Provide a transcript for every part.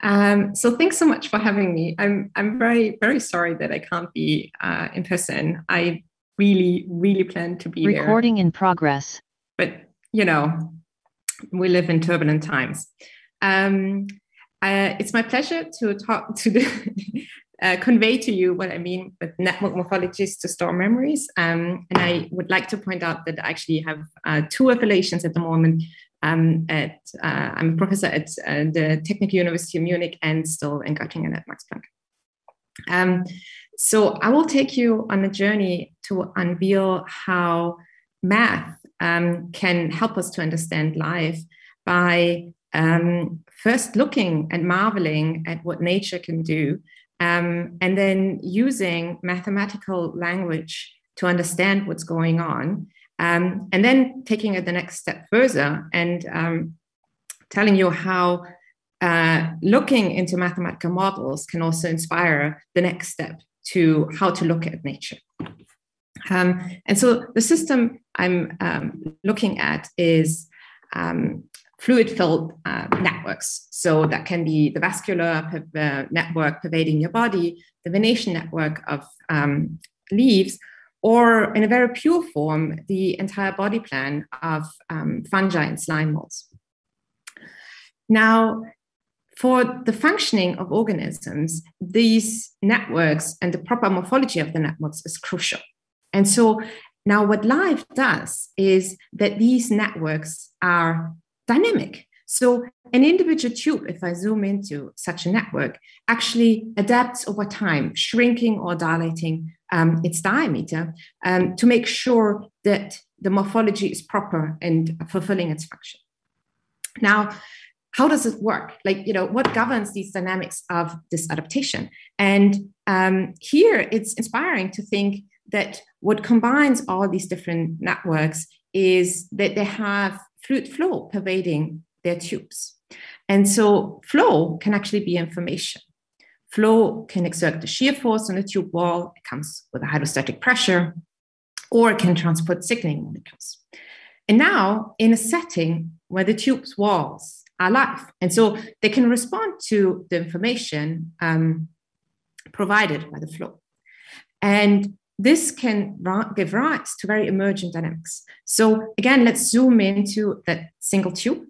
So thanks so much for having me. I'm very, very sorry that I can't be in person. I really, really plan to be there. Recording in progress. But, we live in turbulent times. It's my pleasure to talk convey to you what I mean with network morphologies to store memories. And I would like to point out that I actually have two affiliations at the moment. I'm a professor at the Technical University of Munich and still in Göttingen at Max Planck. So I will take you on a journey to unveil how math can help us to understand life by first looking and marveling at what nature can do, and then using mathematical language to understand what's going on. And then taking it the next step further and telling you how looking into mathematical models can also inspire the next step to how to look at nature. And so the system I'm looking at is fluid-filled networks. So that can be the vascular network pervading your body, the venation network of leaves, or in a very pure form, the entire body plan of fungi and slime molds. Now, for the functioning of organisms, these networks and the proper morphology of the networks is crucial. And so now what life does is that these networks are dynamic. So an individual tube, if I zoom into such a network, actually adapts over time, shrinking or dilating its diameter to make sure that the morphology is proper and fulfilling its function. Now, how does it work? What governs these dynamics of this adaptation? And here it's inspiring to think that what combines all these different networks is that they have fluid flow pervading their tubes. And so flow can actually be information. Flow can exert the shear force on the tube wall. It comes with a hydrostatic pressure, or it can transport signaling molecules. And now in a setting where the tube's walls are live, and so they can respond to the information provided by the flow. And this can give rise to very emergent dynamics. So again, let's zoom into that single tube.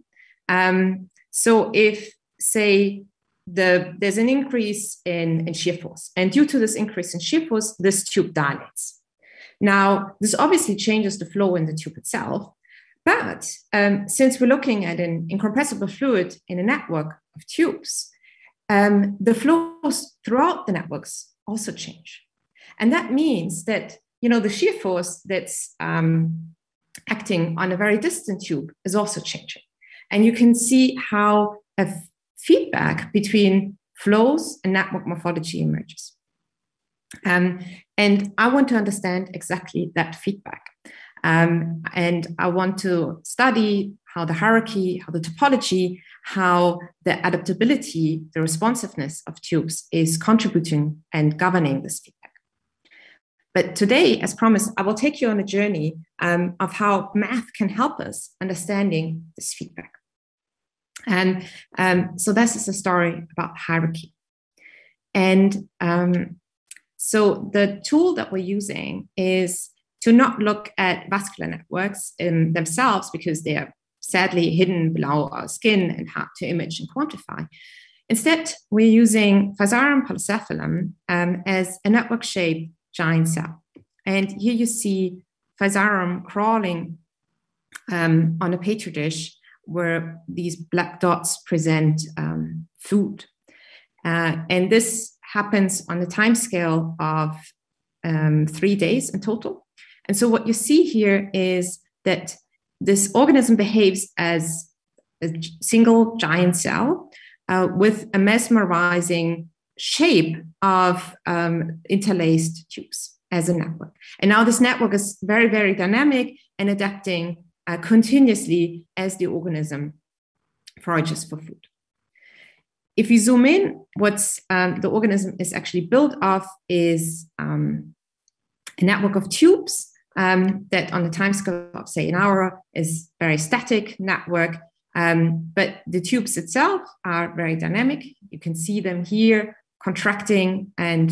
So if, say, there's an increase in shear force, and due to this increase in shear force, this tube dilates. Now, this obviously changes the flow in the tube itself, but since we're looking at an incompressible fluid in a network of tubes, the flows throughout the networks also change. And that means that, the shear force that's acting on a very distant tube is also changing. And you can see how a feedback between flows and network morphology emerges. And I want to understand exactly that feedback. And I want to study how the hierarchy, how the topology, how the adaptability, the responsiveness of tubes is contributing and governing this feedback. But today, as promised, I will take you on a journey of how math can help us understanding this feedback. And so this is a story about hierarchy. And so the tool that we're using is to not look at vascular networks in themselves because they are sadly hidden below our skin and hard to image and quantify. Instead, we're using Physarum polycephalum as a network-shaped giant cell. And here you see Physarum crawling on a petri dish where these black dots present food. And this happens on a time scale of 3 days in total. And so what you see here is that this organism behaves as a single giant cell with a mesmerizing shape of interlaced tubes as a network. And now this network is very, very dynamic and adapting continuously as the organism forages for food. If you zoom in, what's the organism is actually built of is a network of tubes that on the time scale of, say, an hour is very static network. But the tubes itself are very dynamic. You can see them here contracting and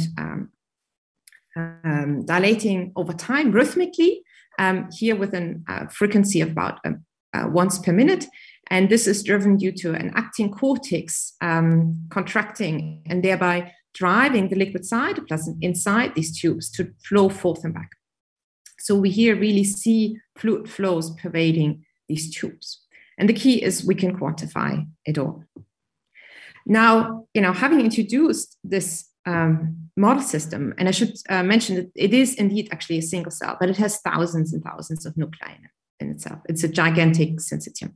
dilating over time rhythmically, here with a frequency of about once per minute. And this is driven due to an actin cortex contracting and thereby driving the liquid cytoplasm inside these tubes to flow forth and back. So we here really see fluid flows pervading these tubes. And the key is we can quantify it all. Now, having introduced this model system, and I should mention that it is indeed actually a single cell, but it has thousands and thousands of nuclei in itself. It's a gigantic syncytium.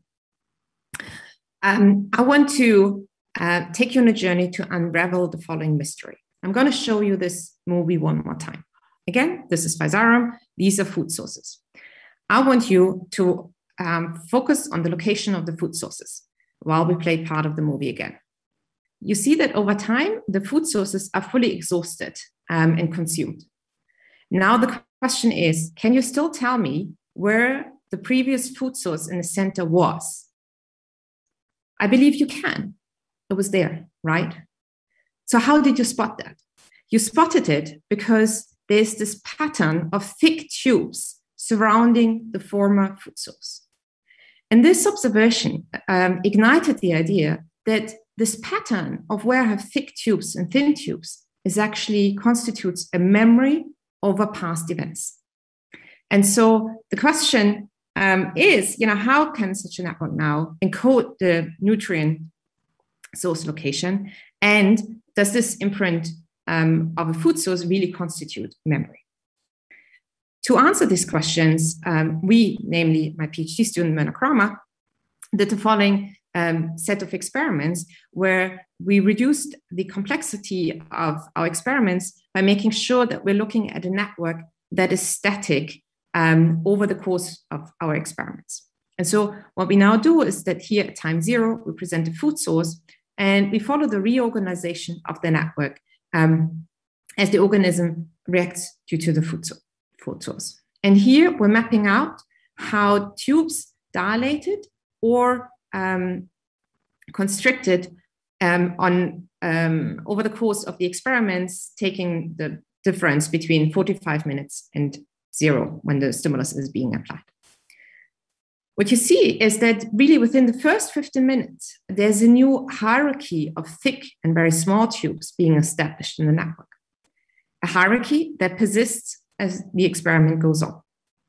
I want to take you on a journey to unravel the following mystery. I'm going to show you this movie one more time. Again, this is Physarum. These are food sources. I want you to focus on the location of the food sources while we play part of the movie again. You see that over time, the food sources are fully exhausted and consumed. Now the question is, can you still tell me where the previous food source in the center was? I believe you can. It was there, right? So how did you spot that? You spotted it because there's this pattern of thick tubes surrounding the former food source. And this observation ignited the idea that this pattern of where I have thick tubes and thin tubes is actually constitutes a memory over past events. And so the question is, how can such a network now encode the nutrient source location? And does this imprint of a food source really constitute memory? To answer these questions, we, namely my PhD student, Myrna Kramer, did the following set of experiments where we reduced the complexity of our experiments by making sure that we're looking at a network that is static over the course of our experiments. And so what we now do is that here at time 0, we present a food source and we follow the reorganization of the network as the organism reacts due to the food source. And here we're mapping out how tubes dilated or constricted over the course of the experiments, taking the difference between 45 minutes and 0 when the stimulus is being applied. What you see is that really within the first 15 minutes, there's a new hierarchy of thick and very small tubes being established in the network, a hierarchy that persists as the experiment goes on.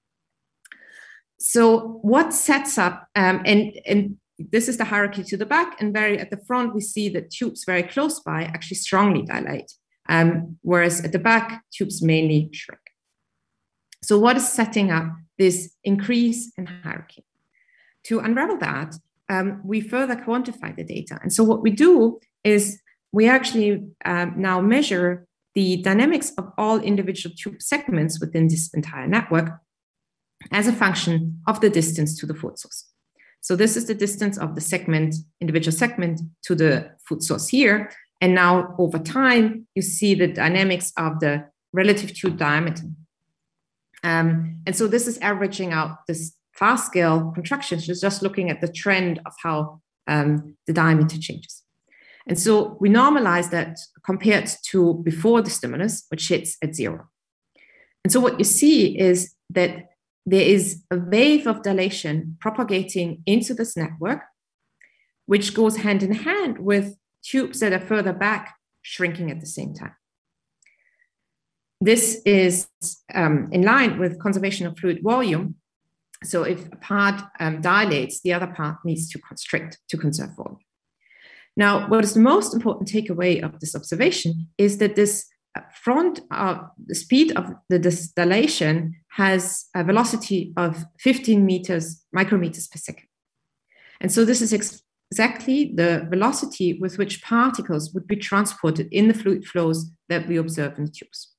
So what sets up, and this is the hierarchy to the back, and very at the front, we see that tubes very close by actually strongly dilate, whereas at the back, tubes mainly shrink. So what is setting up this increase in hierarchy? To unravel that, we further quantify the data. And so what we do is we actually now measure the dynamics of all individual tube segments within this entire network as a function of the distance to the food source. So this is the distance of the individual segment to the food source here. And now over time, you see the dynamics of the relative tube diameter. And so this is averaging out this fast scale contractions, just looking at the trend of how the diameter changes. And so we normalize that compared to before the stimulus, which hits at 0. And so what you see is that there is a wave of dilation propagating into this network, which goes hand in hand with tubes that are further back shrinking at the same time. This is in line with conservation of fluid volume. So if a part dilates, the other part needs to constrict to conserve volume. Now, what is the most important takeaway of this observation is that this the speed of the dilation has a velocity of 15 micrometers per second. And so this is exactly the velocity with which particles would be transported in the fluid flows that we observe in the tubes.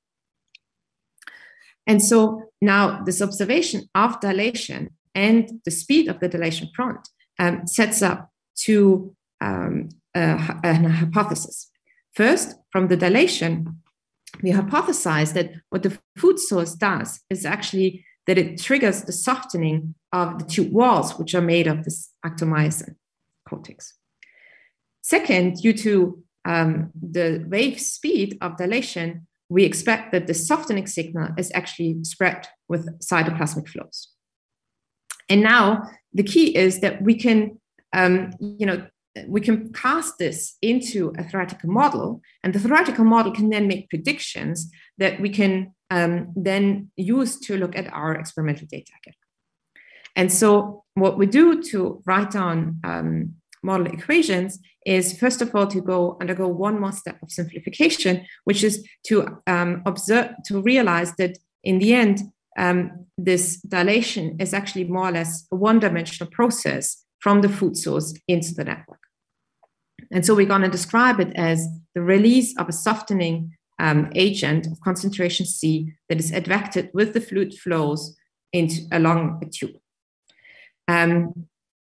And so now this observation of dilation and the speed of the dilation front sets up to a hypothesis. First, from the dilation, we hypothesize that what the food source does is actually that it triggers the softening of the tube walls, which are made of this actomyosin. cortex. Second, due to the wave speed of dilation, we expect that the softening signal is actually spread with cytoplasmic flows. And now the key is that we can, we can cast this into a theoretical model, and the theoretical model can then make predictions that we can then use to look at our experimental data again. And so what we do to write down model equations is, first of all, to undergo one more step of simplification, which is to realize that in the end, this dilation is actually more or less a one-dimensional process from the food source into the network. And so we're going to describe it as the release of a softening agent of concentration C that is advected with the fluid flows along a tube. And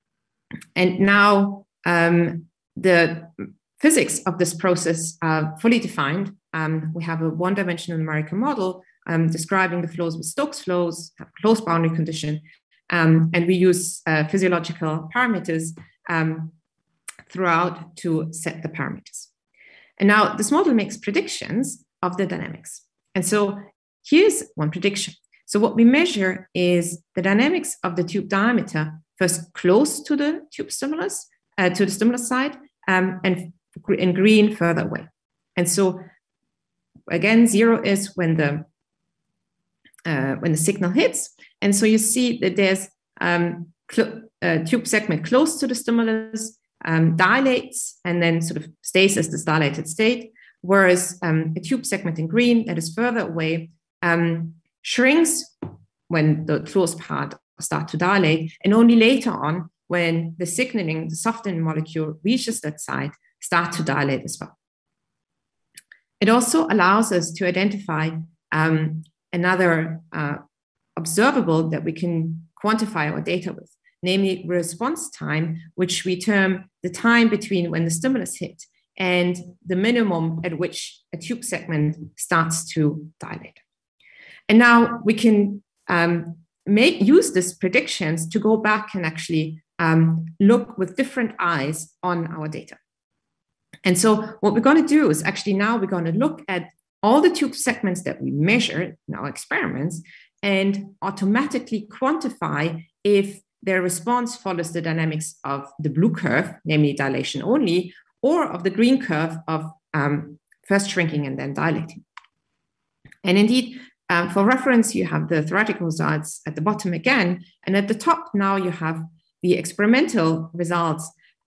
now the physics of this process are fully defined. We have a one-dimensional numerical model describing the flows with Stokes flows, have a closed boundary condition, and we use physiological parameters throughout to set the parameters. And now this model makes predictions of the dynamics. And so here's one prediction. So what we measure is the dynamics of the tube diameter, first close to the tube stimulus, to the stimulus side, and in green further away. And so again, 0 is when the signal hits. And so you see that there's a tube segment close to the stimulus, dilates and then sort of stays as this dilated state, whereas a tube segment in green that is further away shrinks when the closed part start to dilate, and only later on, when the signaling, the softening molecule reaches that site, start to dilate as well. It also allows us to identify another observable that we can quantify our data with, namely response time, which we term the time between when the stimulus hit and the minimum at which a tube segment starts to dilate. And now we can use these predictions to go back and actually look with different eyes on our data. And so what we're going to do is actually now we're going to look at all the tube segments that we measure in our experiments and automatically quantify if their response follows the dynamics of the blue curve, namely dilation only, or of the green curve of first shrinking and then dilating. And indeed, for reference, you have the theoretical results at the bottom again, and at the top now you have the experimental results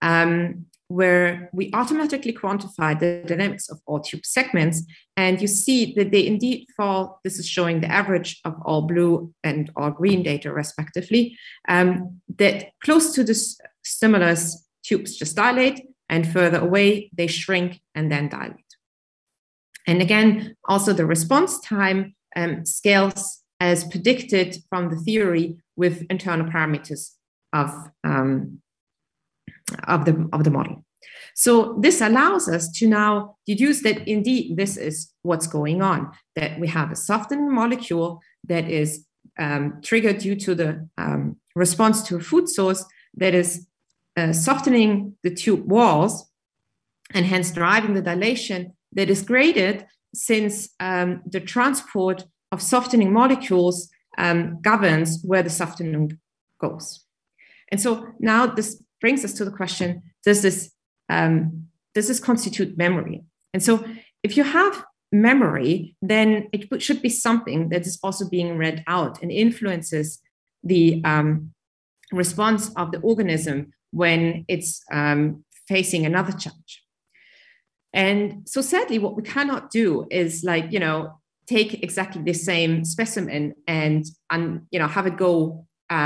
where we automatically quantify the dynamics of all tube segments, and you see that they indeed fall. This is showing the average of all blue and all green data respectively, that close to the stimulus, tubes just dilate, and further away they shrink and then dilate. And again, also the response time scales as predicted from the theory with internal parameters of the model. So this allows us to now deduce that indeed this is what's going on, that we have a softening molecule that is triggered due to the response to a food source that is softening the tube walls and hence driving the dilation that is graded since the transport of softening molecules governs where the softening goes. And so now this brings us to the question, does this constitute memory? And so if you have memory, then it should be something that is also being read out and influences the response of the organism when it's facing another challenge. And so sadly, what we cannot do is take exactly the same specimen and have it go,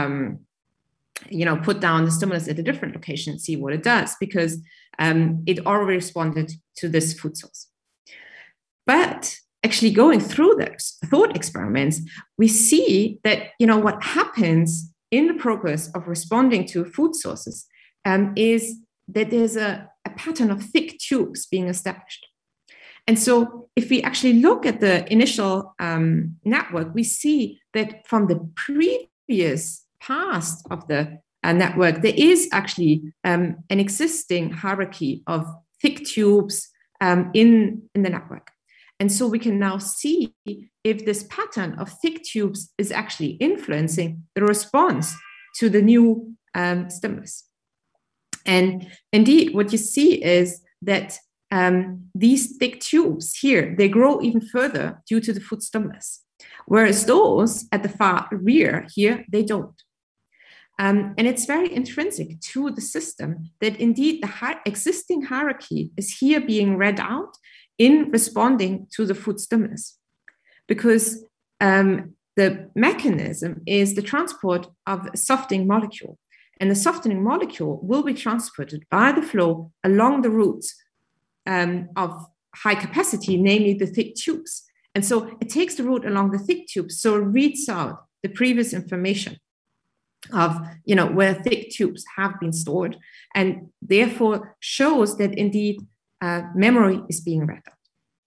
put down the stimulus at a different location and see what it does, because it already responded to this food source. But actually going through those thought experiments, we see that, what happens in the progress of responding to food sources is that there's a pattern of thick tubes being established. And so if we actually look at the initial network, we see that from the previous past of the network, there is actually an existing hierarchy of thick tubes in the network. And so we can now see if this pattern of thick tubes is actually influencing the response to the new stimulus. And indeed, what you see is that these thick tubes here, they grow even further due to the food stimulus, whereas those at the far rear here, they don't. And it's very intrinsic to the system that indeed the existing hierarchy is here being read out in responding to the food stimulus, because the mechanism is the transport of a softening molecule. And the softening molecule will be transported by the flow along the routes of high capacity, namely the thick tubes. And so it takes the route along the thick tubes, so it reads out the previous information of where thick tubes have been stored, and therefore shows that indeed memory is being read out.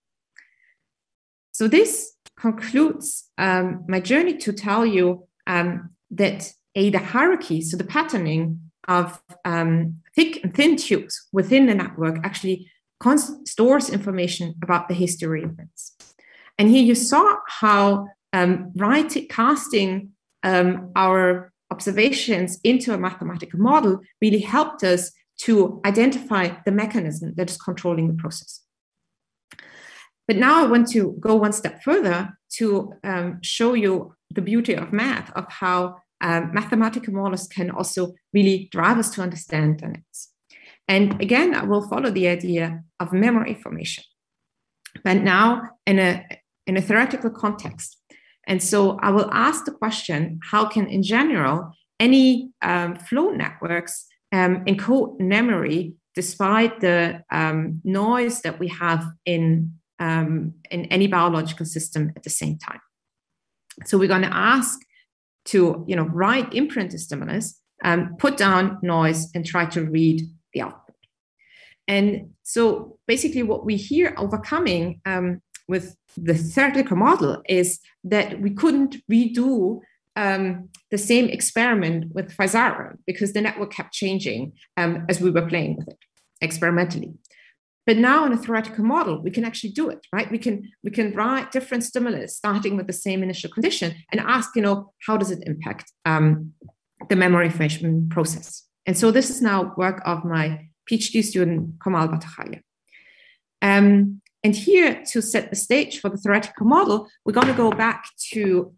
So this concludes my journey to tell you that the hierarchy, so the patterning of thick and thin tubes within the network actually stores information about the history of events. And here you saw how casting our observations into a mathematical model really helped us to identify the mechanism that is controlling the process. But now I want to go one step further to show you the beauty of math, of how mathematical models can also really drive us to understand dynamics. And again, I will follow the idea of memory formation, but now in a theoretical context. And so I will ask the question, how can, in general, any flow networks encode memory despite the noise that we have in any biological system at the same time? So we're going to ask to write imprint the stimulus, put down noise, and try to read the output. And so basically what we here overcoming with the theoretical model is that we couldn't redo the same experiment with Fusarium because the network kept changing as we were playing with it experimentally. But now in a theoretical model, we can actually do it, right? We can write different stimulus starting with the same initial condition and ask, how does it impact the memory formation process? And so this is now work of my PhD student, Kamal Bhattacharya. And here, to set the stage for the theoretical model, we're going to go back to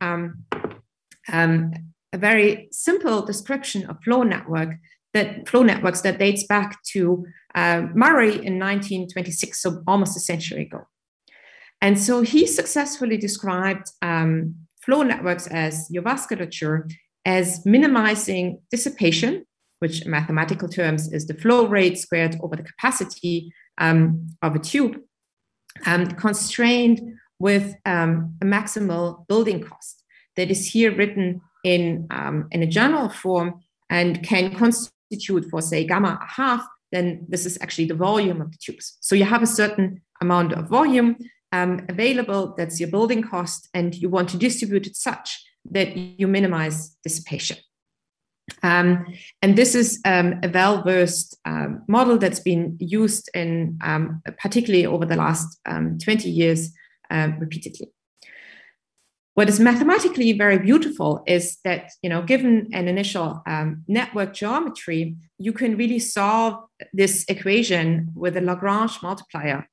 a very simple description of flow networks that dates back to Murray in 1926, so almost a century ago. And so he successfully described flow networks as your vasculature as minimizing dissipation, which in mathematical terms is the flow rate squared over the capacity of a tube, constrained with a maximal building cost that is here written in a general form and can constitute for, say, gamma a half, then this is actually the volume of the tubes. So you have a certain amount of volume available, that's your building cost, and you want to distribute it such that you minimize dissipation. And this is a well-versed model that's been used in particularly over the last 20 years repeatedly. What is mathematically very beautiful is that, given an initial network geometry, you can really solve this equation with a Lagrange multiplier.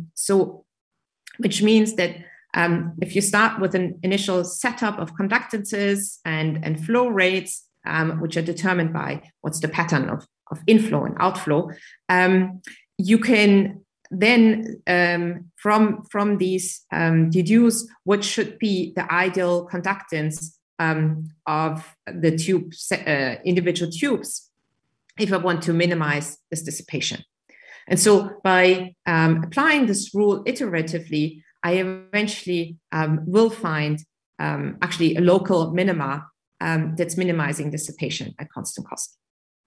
Which means that if you start with an initial setup of conductances and flow rates, which are determined by what's the pattern of inflow and outflow, you can then from these deduce what should be the ideal conductance of the tubes, individual tubes, if I want to minimize this dissipation. And so by applying this rule iteratively, I eventually will find actually a local minima that's minimizing dissipation at constant cost.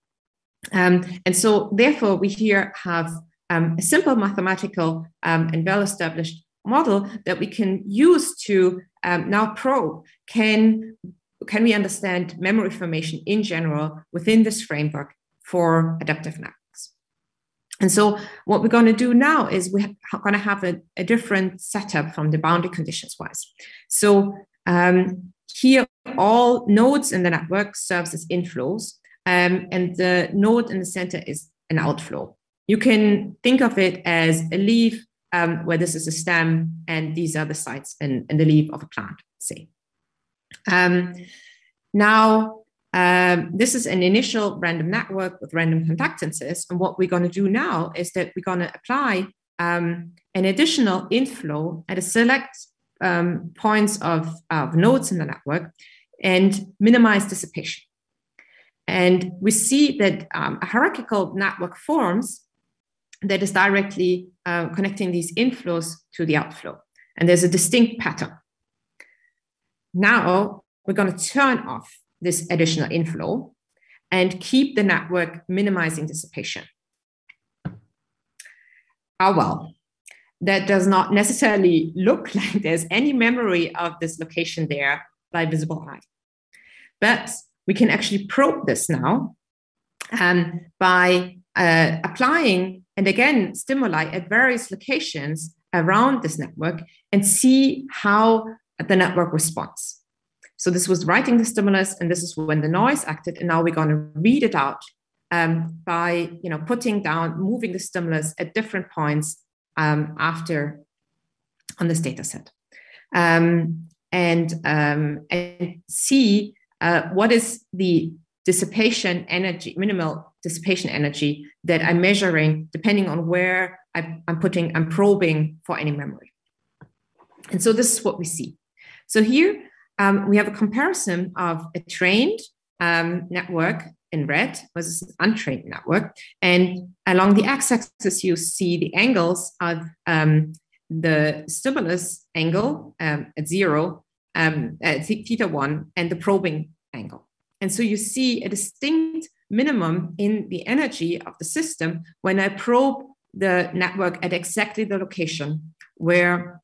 And so therefore, we here have a simple mathematical and well-established model that we can use to now probe, can can we understand memory formation in general within this framework for adaptive networks? And so what we're going to do now is we're going to have a different setup from the boundary conditions wise. So here, all nodes in the network serves as inflows, and the node in the center is an outflow. You can think of it as a leaf where this is a stem, and these are the sites in the leaf of a plant, say. Now, this is an initial random network with random conductances. And what we're going to do now is that we're going to apply an additional inflow at a select points of nodes in the network and minimize dissipation. And we see that a hierarchical network forms that is directly connecting these inflows to the outflow. And there's a distinct pattern. Now we're going to turn off this additional inflow and keep the network minimizing dissipation. Oh, well, that does not necessarily look like there's any memory of this location there by visible eye. But we can actually probe this now by applying, and again, stimuli at various locations around this network and see how the network responds. So this was writing the stimulus, and this is when the noise acted, and now we're going to read it out by putting down, moving the stimulus at different points after on this data set, and see what is the dissipation energy, minimal dissipation energy that I'm measuring depending on where I'm probing for any memory. And so this is what we see. So here we have a comparison of a trained network in red versus an untrained network. And along the x-axis, you see the angles of the stimulus angle at 0, at theta 1, and the probing angle. And so you see a distinct minimum in the energy of the system when I probe the network at exactly the location where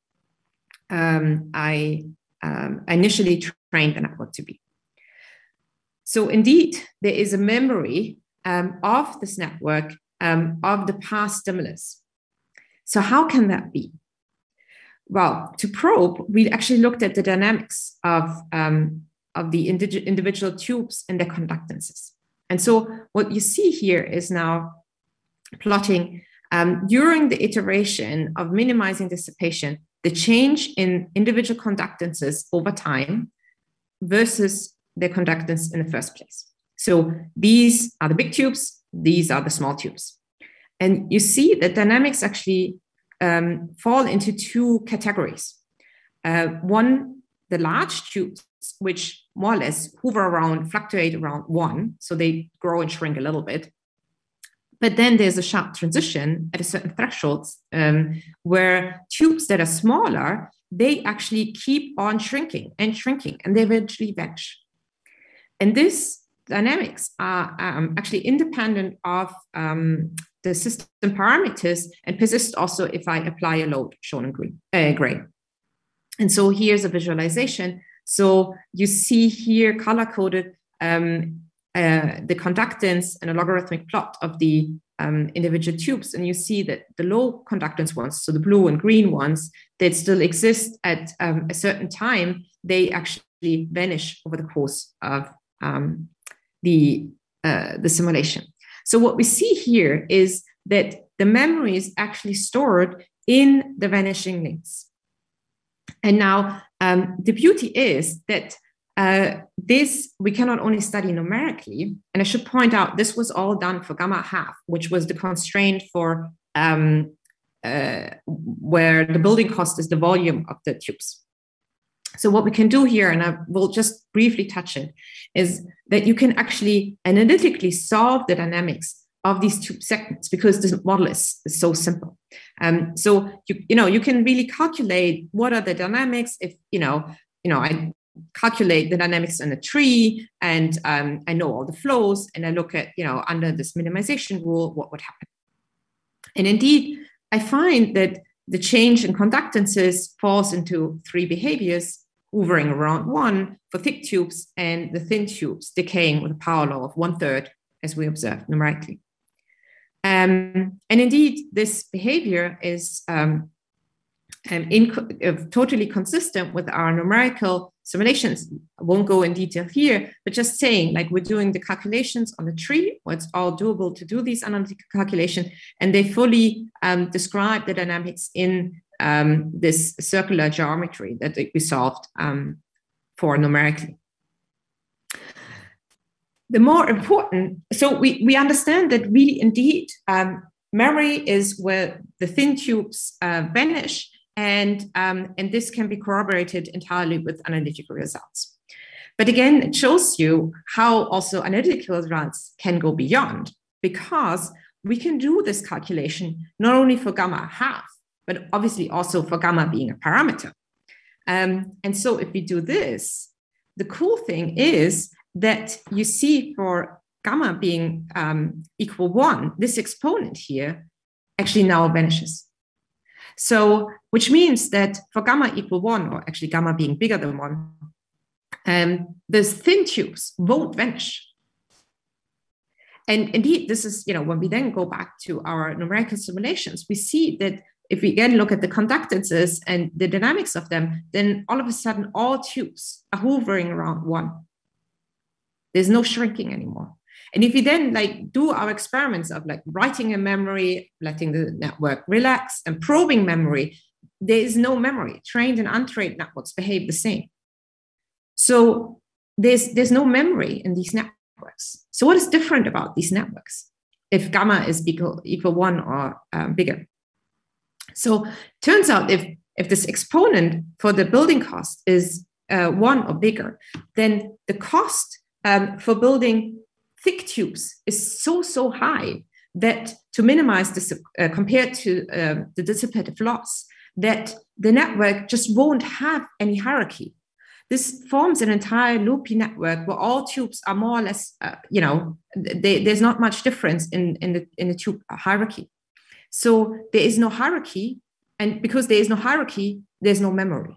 I initially trained the network to be. So indeed, there is a memory of this network of the past stimulus. So how can that be? Well, to probe, we actually looked at the dynamics of the individual tubes and their conductances. And so what you see here is now plotting during the iteration of minimizing dissipation, the change in individual conductances over time versus their conductance in the first place. So these are the big tubes, these are the small tubes. And you see that dynamics actually fall into two categories. One, the large tubes, which more or less hover around, fluctuate around 1, so they grow and shrink a little bit. But then there's a sharp transition at a certain threshold where tubes that are smaller, they actually keep on shrinking, and they eventually vanish. And these dynamics are actually independent of the system parameters and persist also if I apply a load shown in gray. And so here's a visualization. So you see here color-coded the conductance and a logarithmic plot of the individual tubes. And you see that the low conductance ones, so the blue and green ones that still exist at a certain time, they actually vanish over the course of the simulation. So what we see here is that the memory is actually stored in the vanishing links. And now the beauty is that this we cannot only study numerically, and I should point out this was all done for gamma half, which was the constraint for where the building cost is the volume of the tubes. So what we can do here, and I will just briefly touch it, is that you can actually analytically solve the dynamics of these tube segments because this model is so simple. So you can really calculate what are the dynamics if I calculate the dynamics in a tree, and I know all the flows, and I look at under this minimization rule what would happen. And indeed, I find that the change in conductances falls into 3 behaviors hovering around 1 for thick tubes, and the thin tubes decaying with a power law of 1/3, as we observed numerically. And indeed, this behavior is totally consistent with our numerical simulations. I won't go in detail here, but just saying, like, we're doing the calculations on the tree, where it's all doable to do these analytical calculations, and they fully describe the dynamics in this circular geometry that we solved for numerically. The more important, so we understand that really indeed memory is where the thin tubes vanish, and this can be corroborated entirely with analytical results. But again, it shows you how also analytical results can go beyond, because we can do this calculation not only for gamma half, but obviously also for gamma being a parameter. And so if we do this, the cool thing is that you see for gamma being equal 1, this exponent here actually now vanishes. So, which means that for gamma equal 1, or actually gamma being bigger than 1, those thin tubes won't vanish. And indeed, this is, when we then go back to our numerical simulations, we see that if we again look at the conductances and the dynamics of them, then all of a sudden all tubes are hovering around 1. There's no shrinking anymore. And if we then do our experiments of writing a memory, letting the network relax, and probing memory, there is no memory. Trained and untrained networks behave the same. So there's no memory in these networks. So what is different about these networks if gamma is equal 1 or bigger? So turns out if this exponent for the building cost is 1 or bigger, then the cost for building thick tubes is so high that to minimize this compared to the dissipative loss, that the network just won't have any hierarchy. This forms an entire loopy network where all tubes are more or less, there's not much difference in the tube hierarchy. So there is no hierarchy, and because there is no hierarchy, there's no memory.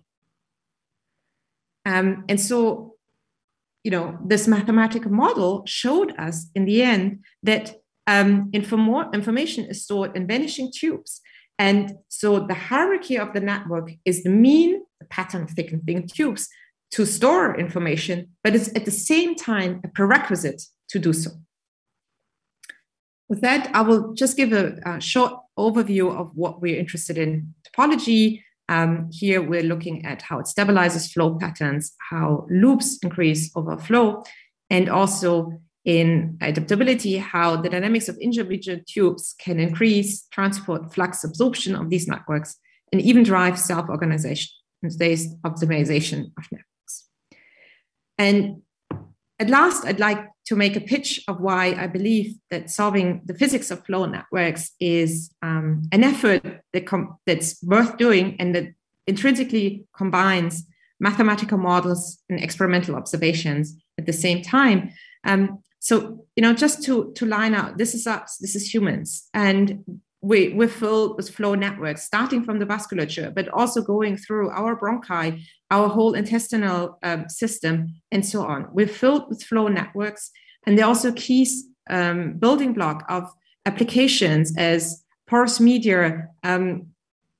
And so, this mathematical model showed us in the end that information is stored in vanishing tubes. And so the hierarchy of the network is the mean, the pattern of thick and thin tubes, to store information, but it's at the same time a prerequisite to do so. With that, I will just give a short overview of what we're interested in topology. Here we're looking at how it stabilizes flow patterns, how loops increase over flow, and also in adaptability, how the dynamics of individual tubes can increase transport flux absorption of these networks and even drive self-organization and optimization of networks. And at last, I'd like to make a pitch of why I believe that solving the physics of flow networks is an effort that's worth doing and that intrinsically combines mathematical models and experimental observations at the same time. So, just to line out, this is us, this is humans, and we're filled with flow networks, starting from the vasculature, but also going through our bronchi, our whole intestinal system, and so on. We're filled with flow networks, and they're also key building block of applications as porous media, and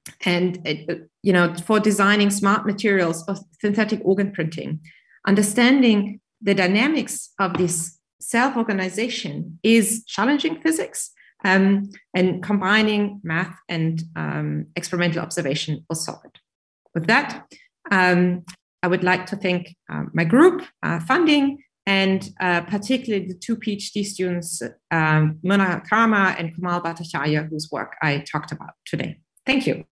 for designing smart materials or synthetic organ printing. Understanding the dynamics of this self-organization is challenging physics. And combining math and experimental observation will solve it. With that, I would like to thank my group, funding, and particularly the 2 PhD students, Mona Karma and Kamal Bhattacharya, whose work I talked about today. Thank you.